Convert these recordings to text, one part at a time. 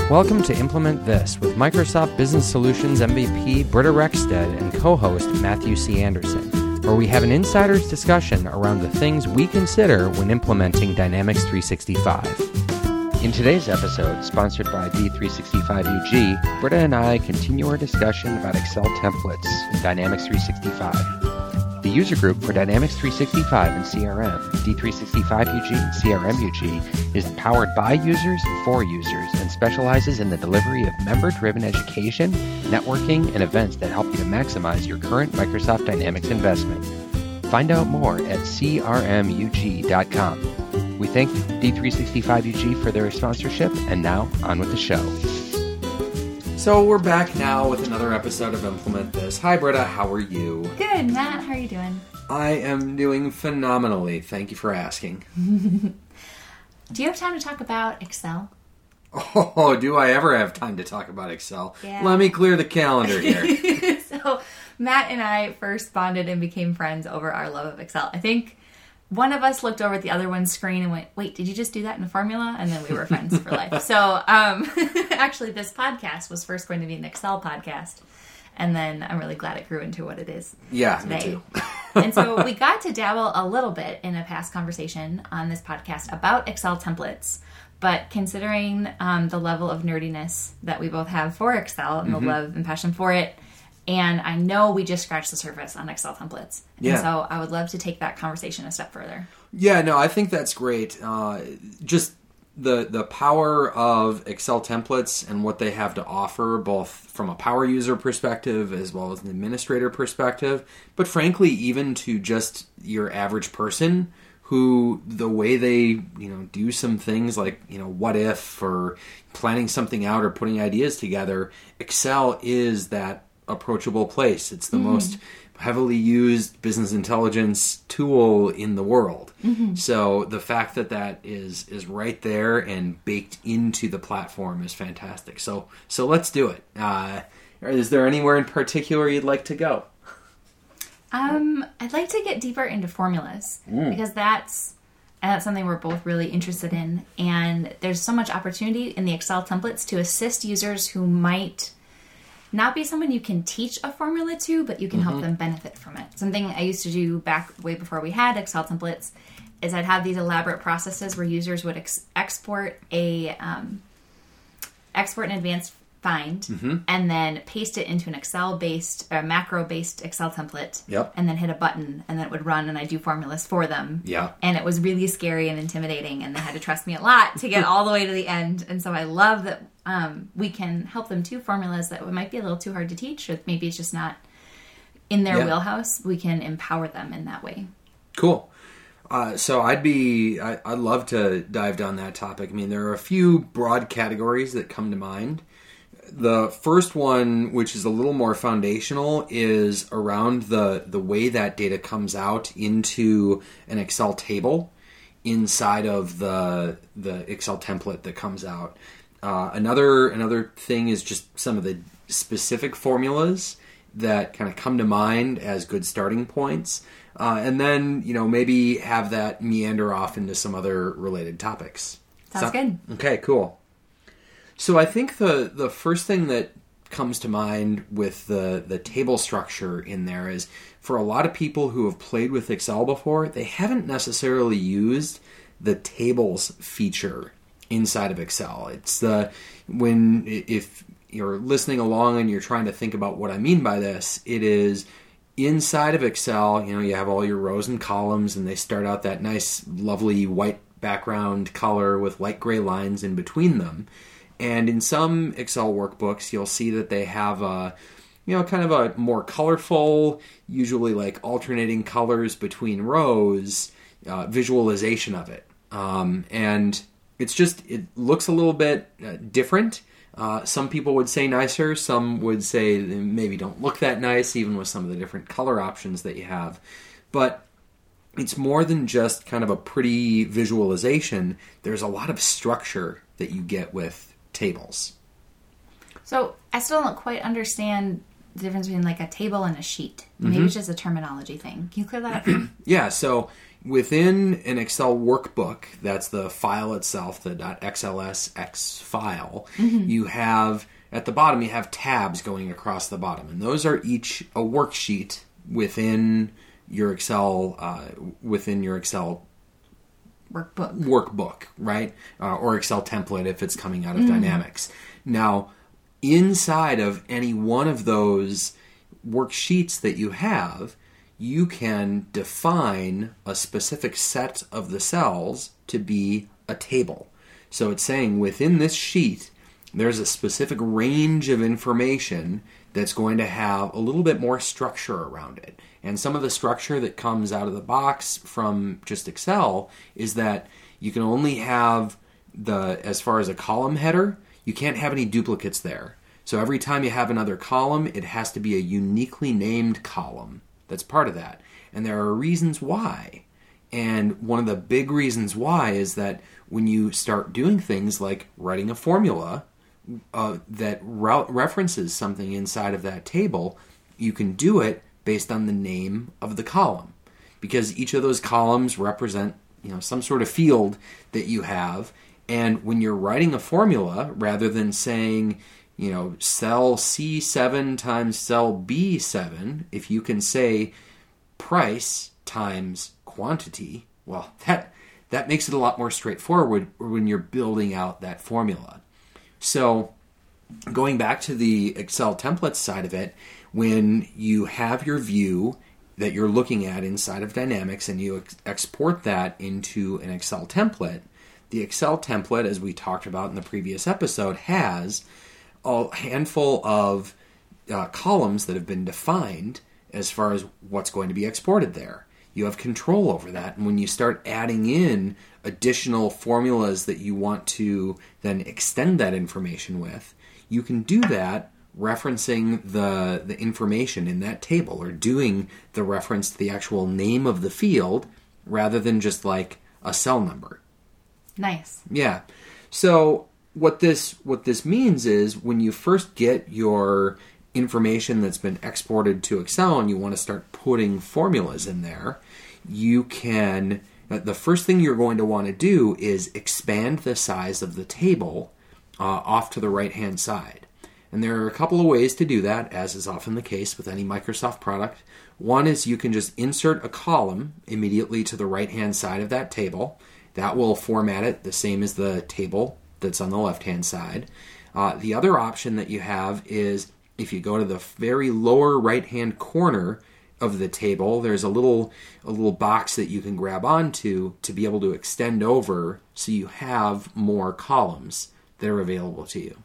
Welcome to Implement This with Microsoft Business Solutions MVP Britta Rexted and co-host Matthew C. Anderson, where we have an insider's discussion around the things we consider when implementing Dynamics 365. In today's episode, sponsored by D365UG, Britta and I continue our discussion about Excel templates in Dynamics 365. The user group for Dynamics 365 and CRM, D365UG and CRM-UG, is powered by users for users and specializes in the delivery of member-driven education, networking, and events that help you to maximize your current Microsoft Dynamics investment. Find out more at crmug.com. We thank D365UG for their sponsorship, and now on with the show. So we're back now with another episode of Implement This. Hi, Britta. How are you? Good, Matt. How are you doing? I am doing phenomenally. Thank you for asking. Do you have time to talk about Excel? Oh, do I ever have time to talk about Excel? Yeah. Let me clear the calendar here. So, Matt and I first bonded and became friends over our love of Excel. I think one of us looked over at the other one's screen and went, wait, did you just do that in a formula? And then we were friends for life. So, actually, this podcast was first going to be an Excel podcast. And then I'm really glad it grew into what it is today. Me too. And so we got to dabble a little bit in a past conversation on this podcast about Excel templates. But considering the level of nerdiness that we both have for Excel and the love and passion for it, and I know we just scratched the surface on Excel templates. Yeah. And so I would love to take that conversation a step further. Yeah, no, I think that's great. Just the power of Excel templates and what they have to offer, both from a power user perspective as well as an administrator perspective, but frankly, even to just your average person who the way they, do some things like, what if, or planning something out or putting ideas together, Excel is that approachable place. It's the most heavily used business intelligence tool in the world. So the fact that is right there and baked into the platform is fantastic. So let's do it. Is there anywhere in particular you'd like to go? I'd like to get deeper into formulas because that's something we're both really interested in. And there's so much opportunity in the Excel templates to assist users who might not be someone you can teach a formula to, but you can help them benefit from it. Something I used to do back way before we had Excel templates is I'd have these elaborate processes where users would export an advanced find and then paste it into an Excel-based or macro-based Excel template. Yep. And then hit a button and then it would run and I do formulas for them. Yeah. And it was really scary and intimidating and they had to trust me a lot to get all the way to the end. And so I love that we can help them do formulas that might be a little too hard to teach, or maybe it's just not in their wheelhouse. We can empower them in that way. Cool. So I'd love to dive down that topic. I mean, there are a few broad categories that come to mind. The first one, which is a little more foundational, is around the way that data comes out into an Excel table inside of the Excel template that comes out. Another thing is just some of the specific formulas that kind of come to mind as good starting points. And then, maybe have that meander off into some other related topics. Sounds good. Okay, cool. So I think the first thing that comes to mind with the table structure in there is, for a lot of people who have played with Excel before, they haven't necessarily used the tables feature inside of Excel. It's if you're listening along and you're trying to think about what I mean by this, it is inside of Excel, you have all your rows and columns and they start out that nice, lovely white background color with light gray lines in between them. And in some Excel workbooks, you'll see that they have kind of a more colorful, usually like alternating colors between rows, visualization of it. And it looks a little bit different. Some people would say nicer. Some would say they maybe don't look that nice, even with some of the different color options that you have. But it's more than just kind of a pretty visualization. There's a lot of structure that you get with tables. So I still don't quite understand the difference between like a table and a sheet. Maybe it's just a terminology thing. Can you clear that up? Yeah, so within an Excel workbook, that's the file itself, the .xlsx file, you have, at the bottom, you have tabs going across the bottom. And those are each a worksheet within your Excel workbook, right? Or Excel template if it's coming out of Dynamics. Now, inside of any one of those worksheets that you have, you can define a specific set of the cells to be a table. So it's saying within this sheet, there's a specific range of information that's going to have a little bit more structure around it. And some of the structure that comes out of the box from just Excel is that you can only have as far as a column header, you can't have any duplicates there. So every time you have another column, it has to be a uniquely named column that's part of that. And there are reasons why. And one of the big reasons why is that when you start doing things like writing a formula that references something inside of that table, you can do it based on the name of the column. Because each of those columns represent, some sort of field that you have. And when you're writing a formula, rather than saying, cell C7 times cell B7, if you can say price times quantity, well, that makes it a lot more straightforward when you're building out that formula. So going back to the Excel templates side of it, when you have your view that you're looking at inside of Dynamics and you export that into an Excel template, the Excel template, as we talked about in the previous episode, has a handful of columns that have been defined as far as what's going to be exported there. You have control over that, and when you start adding in additional formulas that you want to then extend that information with, you can do that referencing the information in that table, or doing the reference to the actual name of the field rather than just like a cell number. Nice. Yeah. So what this means is when you first get your information that's been exported to Excel and you want to start putting formulas in there, you can, the first thing you're going to want to do is expand the size of the table off to the right-hand side. And there are a couple of ways to do that, as is often the case with any Microsoft product. One is you can just insert a column immediately to the right-hand side of that table. That will format it the same as the table that's on the left-hand side. The other option that you have is if you go to the very lower right-hand corner of the table, there's a little box that you can grab onto to be able to extend over so you have more columns that are available to you.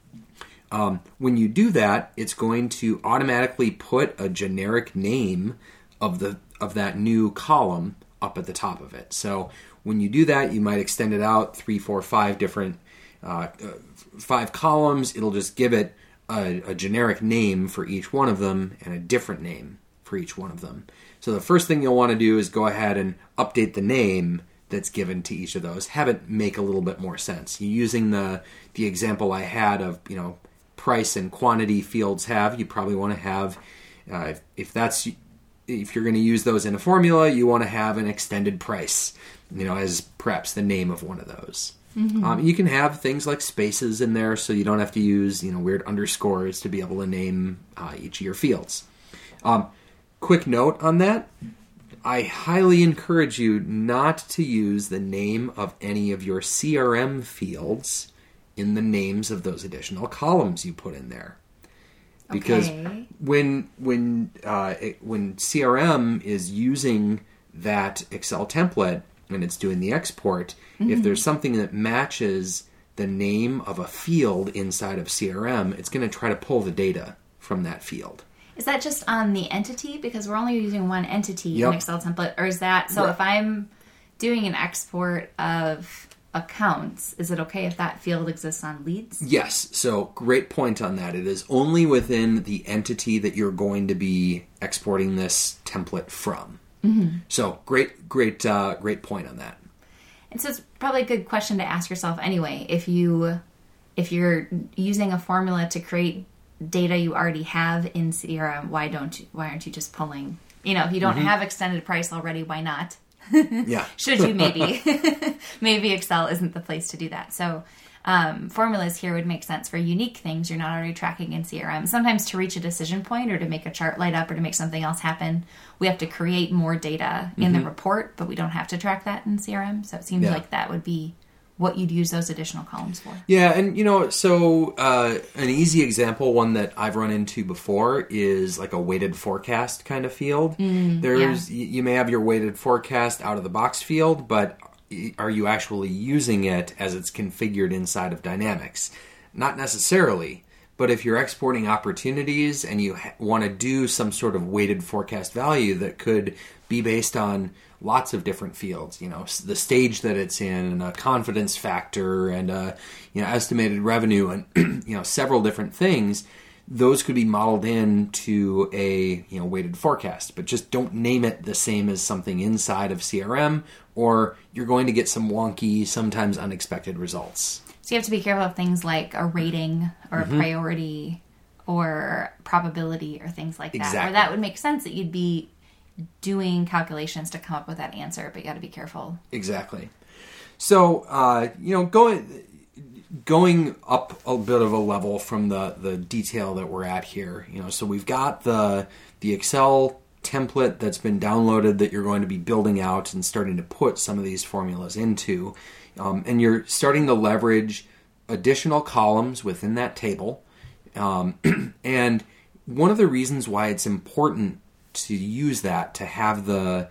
When you do that, it's going to automatically put a generic name of that new column up at the top of it. So when you do that, you might extend it out 3, 4, 5 different 5 columns. It'll just give it a generic name for each one of them and a different name for each one of them. So the first thing you'll want to do is go ahead and update the name that's given to each of those. Have it make a little bit more sense. Using the example I had of, price and quantity fields you probably want to have, if you're going to use those in a formula, you want to have an extended price, as perhaps the name of one of those. Mm-hmm. You can have things like spaces in there, so you don't have to use weird underscores to be able to name each of your fields. Quick note on that: I highly encourage you not to use the name of any of your CRM fields in the names of those additional columns you put in there, because when CRM is using that Excel template and it's doing the export, if there's something that matches the name of a field inside of CRM, it's going to try to pull the data from that field. Is that just on the entity? Because we're only using one entity in Excel template. Or is that, so if I'm doing an export of accounts, is it okay if that field exists on leads? Yes. So great point on that. It is only within the entity that you're going to be exporting this template from. Mm-hmm. So great point on that. And so it's probably a good question to ask yourself anyway. If you're using a formula to create data you already have in CRM, why aren't you just pulling? If you don't have extended price already, why not? Yeah. Should you maybe? Maybe Excel isn't the place to do that. So formulas here would make sense for unique things you're not already tracking in CRM. Sometimes to reach a decision point or to make a chart light up or to make something else happen, we have to create more data in the report, but we don't have to track that in CRM. So it seems like that would be what you'd use those additional columns for. Yeah, and so an easy example, one that I've run into before, is like a weighted forecast kind of field. You may have your weighted forecast out of the box field, but are you actually using it as it's configured inside of Dynamics? Not necessarily, but if you're exporting opportunities and you want to do some sort of weighted forecast value that could be based on lots of different fields, the stage that it's in, and a confidence factor, and estimated revenue, and several different things, those could be modeled into a weighted forecast. But just don't name it the same as something inside of CRM, or you're going to get some wonky, sometimes unexpected results. So you have to be careful of things like a rating or a priority or probability or things like that. Exactly. Or that would make sense that you'd be doing calculations to come up with that answer, but you got to be careful. Exactly. So, going up a bit of a level from the detail that we're at here, so we've got the Excel template that's been downloaded that you're going to be building out and starting to put some of these formulas into, and you're starting to leverage additional columns within that table. And one of the reasons why it's important to use that, to have the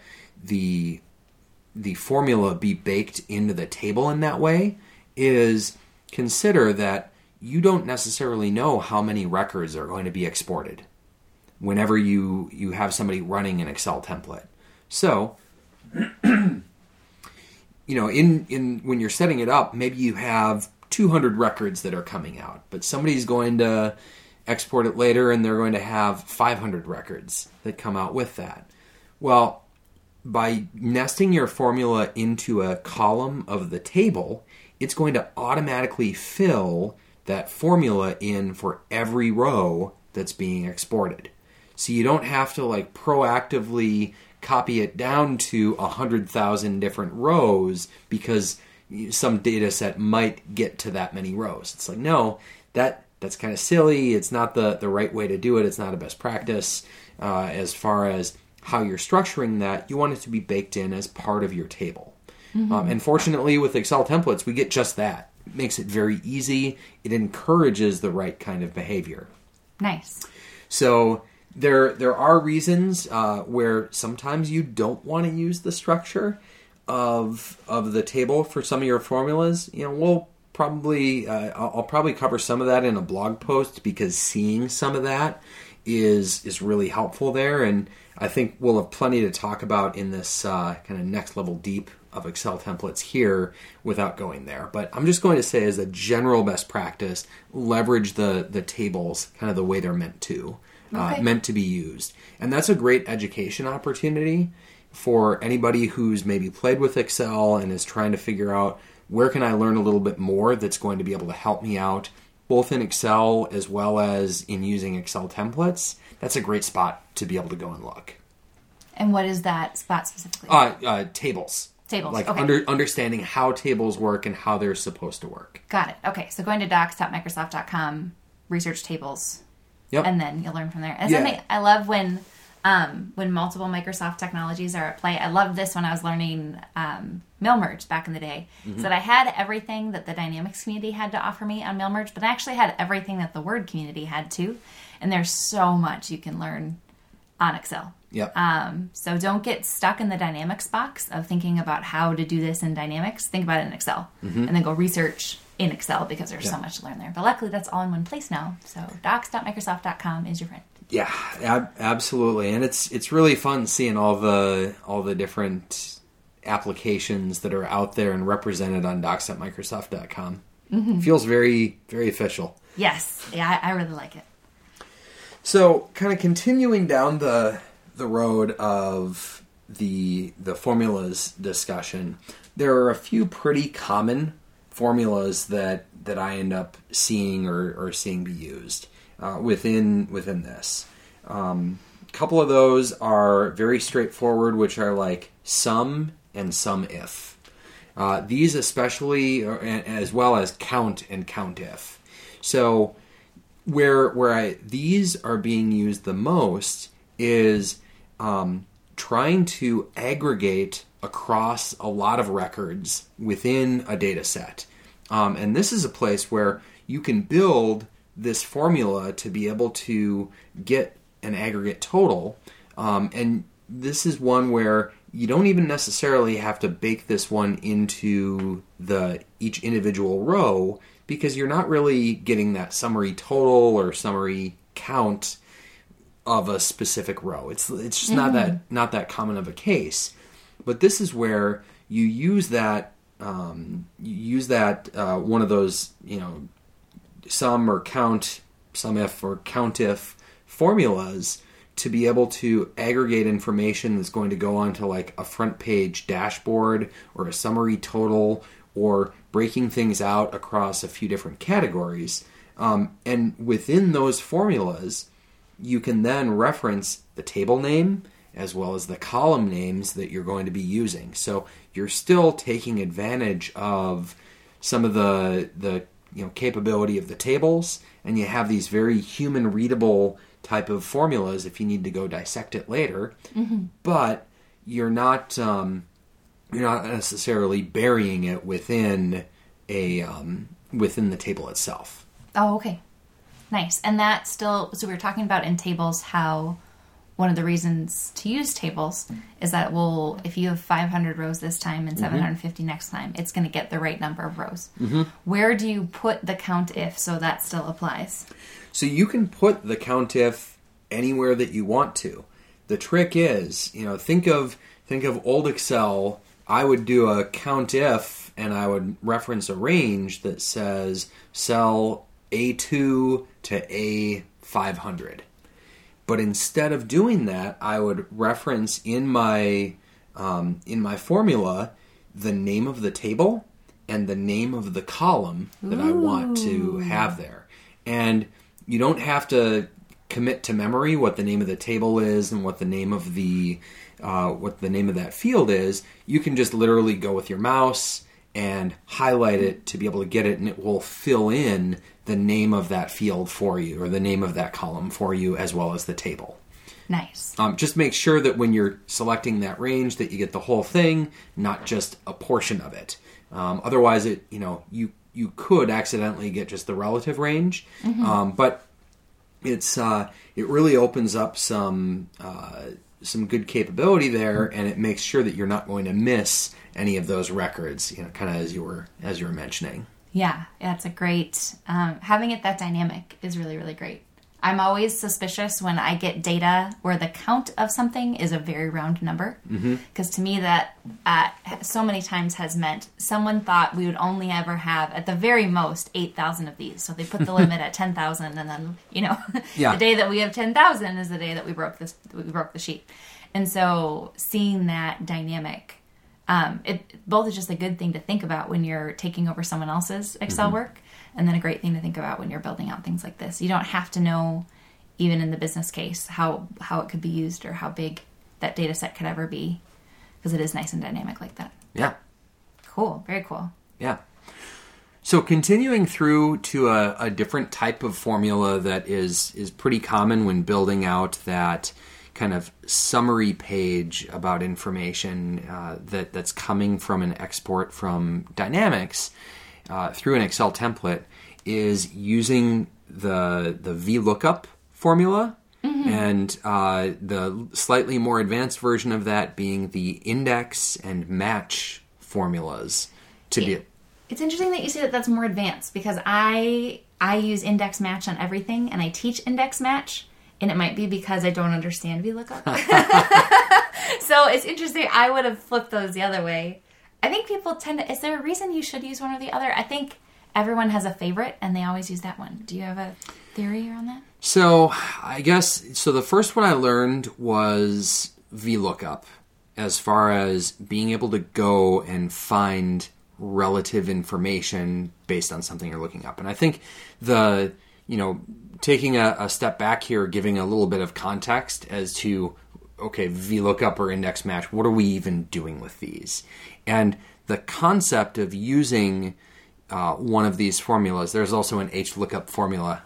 formula be baked into the table in that way, is consider that you don't necessarily know how many records are going to be exported whenever you have somebody running an Excel template. So, in when you're setting it up, maybe you have 200 records that are coming out, but somebody's going to export it later and they're going to have 500 records that come out with that. Well, by nesting your formula into a column of the table, it's going to automatically fill that formula in for every row that's being exported. So you don't have to proactively copy it down to 100,000 different rows because some data set might get to that many rows. It's like, no, that's kind of silly. It's not the right way to do it. It's not a best practice. As far as how you're structuring that, you want it to be baked in as part of your table. And fortunately, with Excel templates, we get just that. It makes it very easy. It encourages the right kind of behavior. Nice. So there are reasons where sometimes you don't want to use the structure of the table for some of your formulas. We'll probably I'll probably cover some of that in a blog post, because seeing some of that is really helpful there, and I think we'll have plenty to talk about in this kind of next level deep of Excel templates here without going there. But I'm just going to say, as a general best practice, leverage the tables kind of the way they're meant to be used. And that's a great education opportunity for anybody who's maybe played with Excel and is trying to figure out, where can I learn a little bit more that's going to be able to help me out, both in Excel as well as in using Excel templates. That's a great spot to be able to go and look. And what is that spot specifically? Tables. Tables, okay. Understanding how tables work and how they're supposed to work. Got it. Okay, so going to docs.microsoft.com, research tables, and then you'll learn from there. And I love when multiple Microsoft technologies are at play. I loved this when I was learning MailMerge back in the day. So that I had everything that the Dynamics community had to offer me on MailMerge, but I actually had everything that the Word community had too. And there's so much you can learn on Excel. Yep. So don't get stuck in the Dynamics box of thinking about how to do this in Dynamics. Think about it in Excel. And then go research in Excel, because there's so much to learn there. But luckily, that's all in one place now. So docs.microsoft.com is your friend. Yeah, absolutely. And it's really fun seeing all the different applications that are out there and represented on docs.microsoft.com. Feels very, very official. Yes. Yeah, I really like it. So, kind of continuing down the road of the formulas discussion, there are a few pretty common formulas that I end up seeing or seeing be used within this. A couple of those are very straightforward, which are like sum and SUMIF. These especially, as well as count and COUNTIF. So these are being used the most is trying to aggregate across a lot of records within a data set. And this is a place where you can build this formula to be able to get an aggregate total. And this is one where you don't even necessarily have to bake this one into each individual row, because you're not really getting that summary total or summary count of a specific row. It's just not that common of a case. But this is where you use that one of those, sum or count, SUMIF or COUNTIF formulas to be able to aggregate information that's going to go onto like a front page dashboard or a summary total, or breaking things out across a few different categories. And within those formulas, you can then reference the table name as well as the column names that you're going to be using. So you're still taking advantage of some of the capability of the tables, and you have these very human readable type of formulas if you need to go dissect it later. Mm-hmm. But you're not necessarily burying it within the table itself. Oh, okay. Nice. And that still, so we were talking about in tables how one of the reasons to use tables is that if you have 500 rows this time and 750 next time, it's going to get the right number of rows. Mm-hmm. Where do you put the COUNTIF so that still applies? So you can put the COUNTIF anywhere that you want to. The trick is, think of old Excel. I would do a COUNTIF and I would reference a range that says cell A2 to A500. But instead of doing that, I would reference in my formula the name of the table and the name of the column that I want to have there. And you don't have to commit to memory what the name of the table is and what the name of that field is. You can just literally go with your mouse and highlight it to be able to get it, and it will fill in the name of that field for you, or the name of that column for you, as well as the table. Nice. Just make sure that when you're selecting that range that you get the whole thing, not just a portion of it. Otherwise, you could accidentally get just the relative range. Mm-hmm. But it really opens up some good capability there, and it makes sure that you're not going to miss any of those records, kind of as you were mentioning. Yeah, it's a great, having it that dynamic is really, really great. I'm always suspicious when I get data where the count of something is a very round number, because to me that so many times has meant someone thought we would only ever have, at the very most, 8,000 of these. So they put the limit at 10,000, and then the day that we have 10,000 is the day that we broke the sheet. And so seeing that dynamic, it both is just a good thing to think about when you're taking over someone else's Excel work, and then a great thing to think about when you're building out things like this. You don't have to know, even in the business case, how it could be used or how big that data set could ever be, because it is nice and dynamic like that. Yeah. Cool. Very cool. Yeah. So continuing through to a different type of formula that is pretty common when building out that kind of summary page about information that's coming from an export from Dynamics through an Excel template is using the VLOOKUP formula, and the slightly more advanced version of that being the index and match formulas to be. It's interesting that you say that that's more advanced, because I use index match on everything, and I teach index match. And it might be because I don't understand VLOOKUP. So it's interesting. I would have flipped those the other way. I think people tend to... Is there a reason you should use one or the other? I think everyone has a favorite, and they always use that one. Do you have a theory around that? So I guess... So the first one I learned was VLOOKUP, as far as being able to go and find relative information based on something you're looking up. And I think taking a step back here, giving a little bit of context as to okay, VLOOKUP or index match, what are we even doing with these? And the concept of using one of these formulas, there's also an HLOOKUP formula.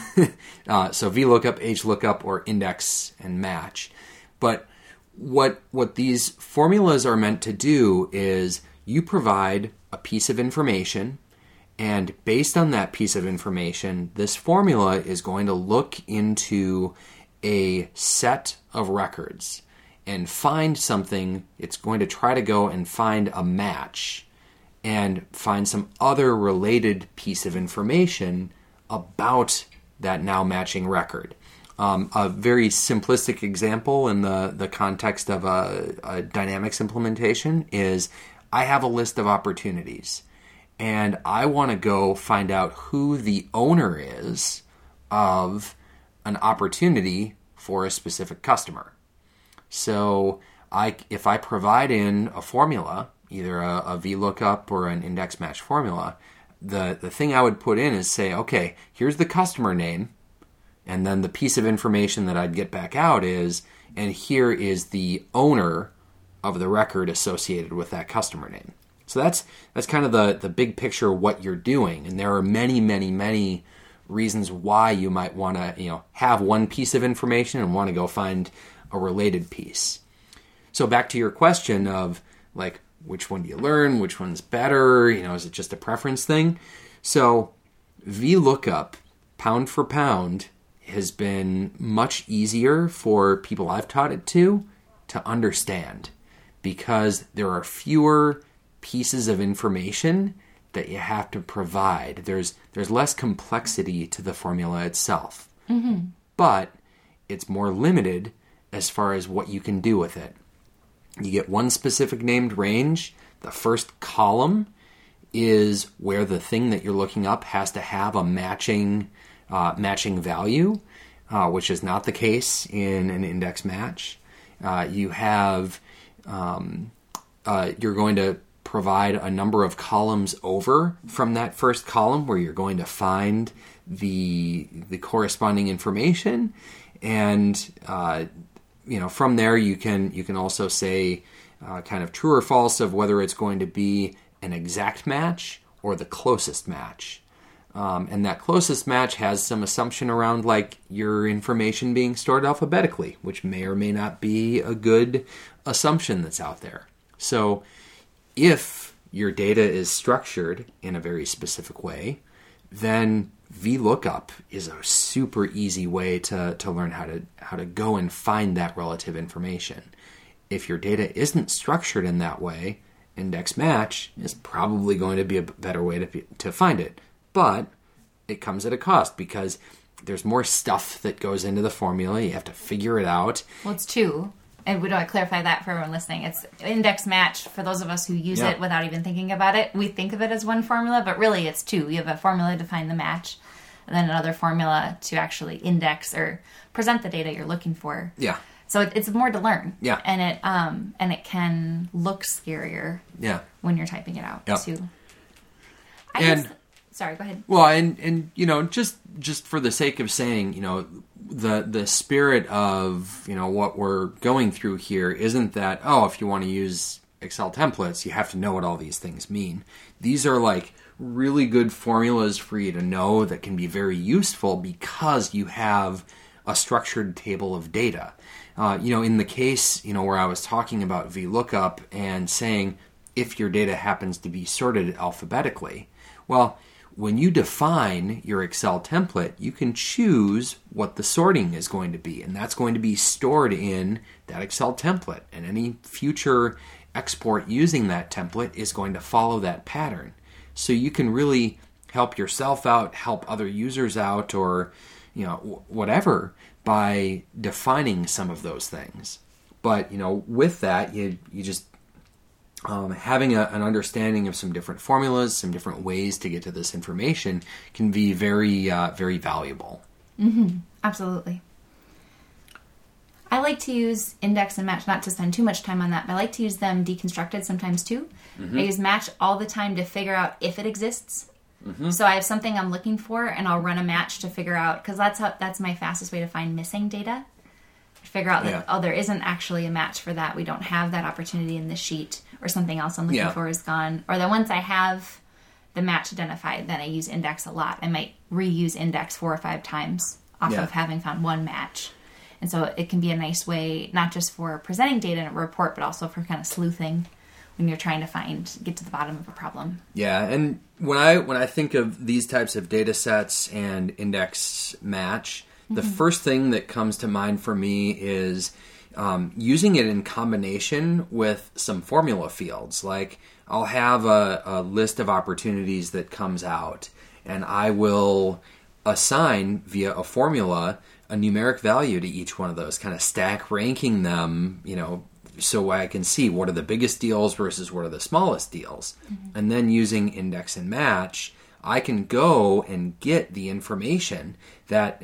So VLOOKUP, HLOOKUP, or index and match. But what these formulas are meant to do is you provide a piece of information, and based on that piece of information, this formula is going to look into a set of records and find something. It's going to try to go and find a match and find some other related piece of information about that now matching record. A very simplistic example in the context of a Dynamics implementation is I have a list of opportunities, and I want to go find out who the owner is of an opportunity for a specific customer. So if I provide in a formula, either a VLOOKUP or an index match formula, the thing I would put in is say, okay, here's the customer name, and then the piece of information that I'd get back out is, and here is the owner of the record associated with that customer name. So that's kind of the big picture of what you're doing, and there are many, many, many reasons why you might want to have one piece of information and want to go find a related piece. So back to your question of like, which one do you learn? Which one's better? Is it just a preference thing? So VLOOKUP, pound for pound, has been much easier for people I've taught it to understand, because there are fewer pieces of information that you have to provide. There's less complexity to the formula itself, but it's more limited as far as what you can do with it. You get one specific named range. The first column is where the thing that you're looking up has to have a matching value, which is not the case in an index match. You have you're going to provide a number of columns over from that first column where you're going to find the corresponding information, and from there you can also say kind of true or false of whether it's going to be an exact match or the closest match. And that closest match has some assumption around like your information being stored alphabetically, which may or may not be a good assumption that's out there. So if your data is structured in a very specific way, then VLOOKUP is a super easy way to learn how to go and find that relative information. If your data isn't structured in that way, index match is probably going to be a better way to find it. But it comes at a cost because there's more stuff that goes into the formula. You have to figure it out. Well, it's two. And we want to clarify that for everyone listening. It's index match for those of us who use it without even thinking about it. We think of it as one formula, but really it's two. You have a formula to find the match, and then another formula to actually index or present the data you're looking for. Yeah. So it's more to learn. Yeah. And it can look scarier. Yeah. When you're typing it out too. Sorry, go ahead. Well, and just for the sake of saying, the spirit of, what we're going through here isn't that, if you want to use Excel templates, you have to know what all these things mean. These are like really good formulas for you to know that can be very useful because you have a structured table of data. In the case, where I was talking about VLOOKUP and saying if your data happens to be sorted alphabetically, well, when you define your Excel template, you can choose what the sorting is going to be, and that's going to be stored in that Excel template. And any future export using that template is going to follow that pattern. So you can really help yourself out, help other users out, or whatever by defining some of those things. But with that, you just having an understanding of some different formulas, some different ways to get to this information can be very, very valuable. Mm-hmm. Absolutely. I like to use index and match, not to spend too much time on that, but I like to use them deconstructed sometimes too. Mm-hmm. I use match all the time to figure out if it exists. Mm-hmm. So I have something I'm looking for, and I'll run a match to figure out, because that's my fastest way to find missing data. figure out that, oh, there isn't actually a match for that. We don't have that opportunity in this sheet, or something else I'm looking for is gone. Or that once I have the match identified, then I use index a lot. I might reuse index 4 or 5 times off of having found one match. And so it can be a nice way, not just for presenting data in a report, but also for kind of sleuthing when you're trying to get to the bottom of a problem. Yeah, and when I think of these types of data sets and index match, the first thing that comes to mind for me is using it in combination with some formula fields. Like, I'll have a list of opportunities that comes out, and I will assign via a formula a numeric value to each one of those, kind of stack ranking them, so I can see what are the biggest deals versus what are the smallest deals. And then using index and match, I can go and get the information that,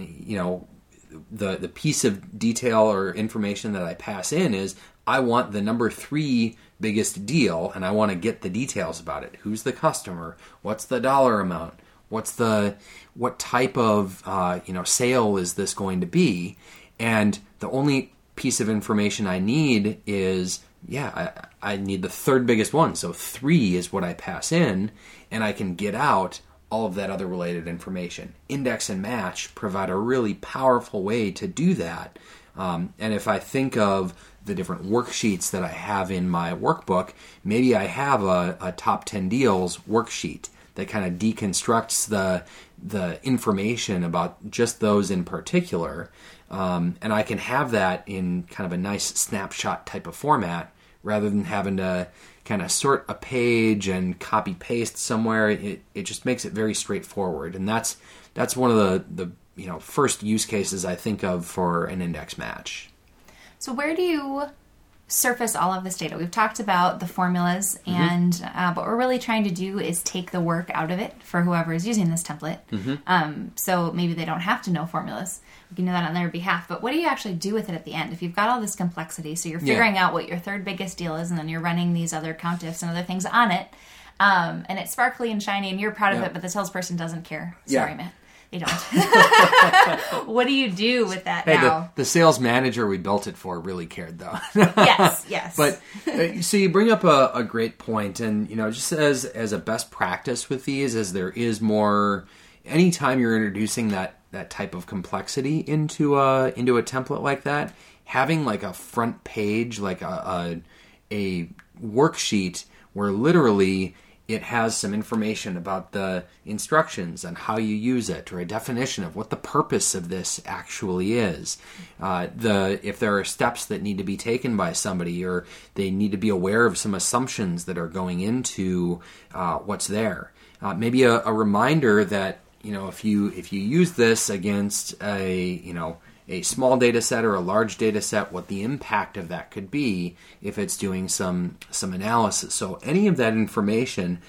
the piece of detail or information that I pass in is, I want the number 3 biggest deal, and I want to get the details about it. Who's the customer? What's the dollar amount? What type of sale is this going to be? And the only piece of information I need is, I need the 3rd biggest one. So 3 is what I pass in, and I can get out all of that other related information. Index and match provide a really powerful way to do that. And if I think of the different worksheets that I have in my workbook, maybe I have a top 10 deals worksheet that kind of deconstructs the information about just those in particular. And I can have that in kind of a nice snapshot type of format rather than having to kind of sort a page and copy paste somewhere. It just makes it very straightforward. And that's one of the first use cases I think of for an index match. So where do you surface all of this data? We've talked about the formulas, and what we're really trying to do is take the work out of it for whoever is using this template. So maybe they don't have to know formulas. We can do that on their behalf. But what do you actually do with it at the end? If you've got all this complexity, so you're figuring out what your 3rd biggest deal is, and then you're running these other COUNTIFs and other things on it, and it's sparkly and shiny, and you're proud of it, but the salesperson doesn't care. Sorry, Matt. They don't. What do you do with that now? The sales manager we built it for really cared, though. Yes. But so you bring up a great point, and just as a best practice with these, as there is more, anytime you're introducing that type of complexity into a template like that, having like a front page, like a worksheet where literally it has some information about the instructions and how you use it, or a definition of what the purpose of this actually is. If there are steps that need to be taken by somebody, or they need to be aware of some assumptions that are going into what's there. Maybe a reminder that if you use this against a small data set or a large data set, what the impact of that could be if it's doing some analysis. So any of that information,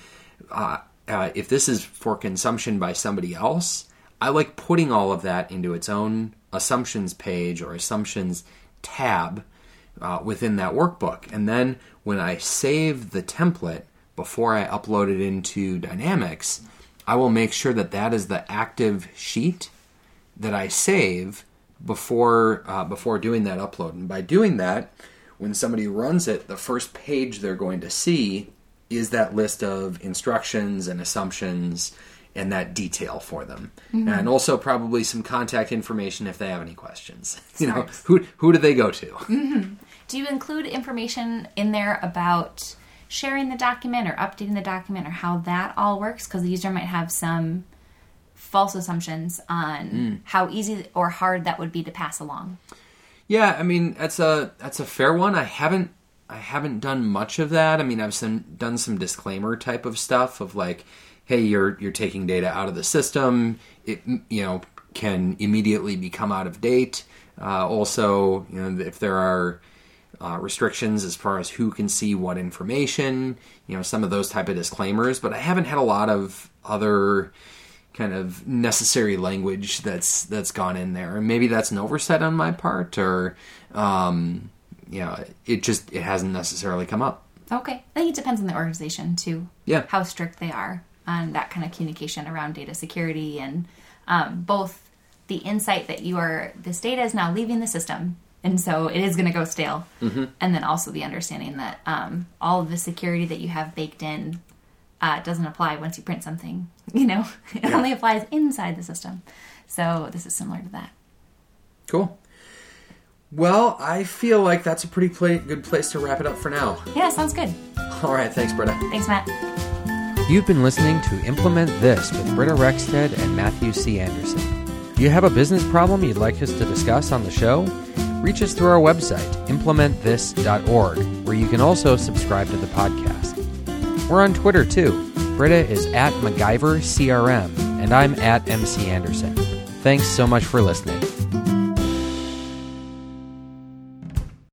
if this is for consumption by somebody else, I like putting all of that into its own assumptions page or assumptions tab within that workbook. And then when I save the template before I upload it into Dynamics, I will make sure that is the active sheet that I save before doing that upload. And by doing that, when somebody runs it, the first page they're going to see is that list of instructions and assumptions and that detail for them. And also probably some contact information if they have any questions. Who do they go to? Do you include information in there about sharing the document or updating the document, or how that all works? Because the user might have some false assumptions on how easy or hard that would be to pass along. Yeah, I mean, that's a fair one. I haven't done much of that. I mean, I've done some disclaimer type of stuff of like, hey, you're taking data out of the system. It can immediately become out of date. Also, if there are restrictions as far as who can see what information, some of those type of disclaimers. But I haven't had a lot of other kind of necessary language that's gone in there. And maybe that's an oversight on my part, or it hasn't necessarily come up. Okay. I think it depends on the organization too. Yeah. How strict they are on that kind of communication around data security, and both the insight that this data is now leaving the system, And so it is going to go stale. Mm-hmm. And then also the understanding that all of the security that you have baked in doesn't apply once you print something. It only applies inside the system. So this is similar to that. Cool. Well, I feel like that's a pretty good place to wrap it up for now. Yeah, sounds good. All right, thanks, Britta. Thanks, Matt. You've been listening to Implement This with Britta Rexted and Matthew C. Anderson. Do you have a business problem you'd like us to discuss on the show? Reach us through our website, implementthis.org, where you can also subscribe to the podcast. We're on Twitter, too. Britta is at MacGyverCRM, and I'm at MC Anderson. Thanks so much for listening.